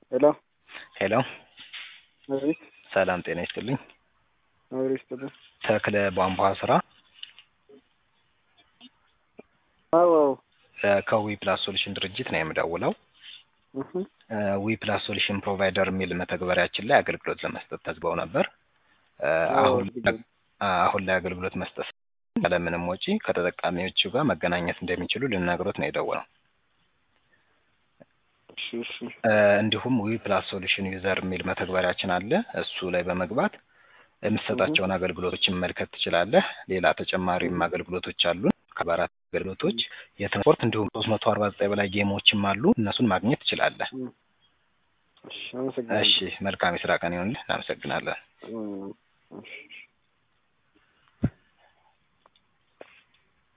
ሄሎ ሄሎ አቤት። ሰላም ጤና ይስጥልኝ። አብሮ ይስጥልኝ። ተክለ ቧንቧ ስራ አዎ ከዊ ፕላስ ሶሉሽን ድርጅት ነው የምደውለው። ዊ ፕላስ ሶሉሽን ፕሮቫይደር የሚል መተግበሪያችን ላይ አገልግሎት ለመስጠት ተዝበው ነበር። አሁን ላይ አገልግሎት መስጠት ያለምንም ወጪ ከተጠቃሚዎቹ ጋር መገናኘት እንደሚችሉ ልነግሮት ነው የደወለው። እሺ እንዲሁም ዊ ፕላስ ሶሉሽን ዩዘር የሚል መተግበሪያችን አለ። እሱ ላይ በመግባት የምትሰጣቸውን አገልግሎቶችን መመልከት ትችላለህ። ሌላ ተጨማሪም አገልግሎቶች አሉ። ከአራት አገልግሎቶች የትራንስፖርት እንዲሁም 349 በላይ ጌሞችም አሉ። እነሱን ማግኘት ትችላለህ። እሺ አመሰግናለሁ። እሺ መልካም የስራ ቀን ይሁንልህ። እናመሰግናለን።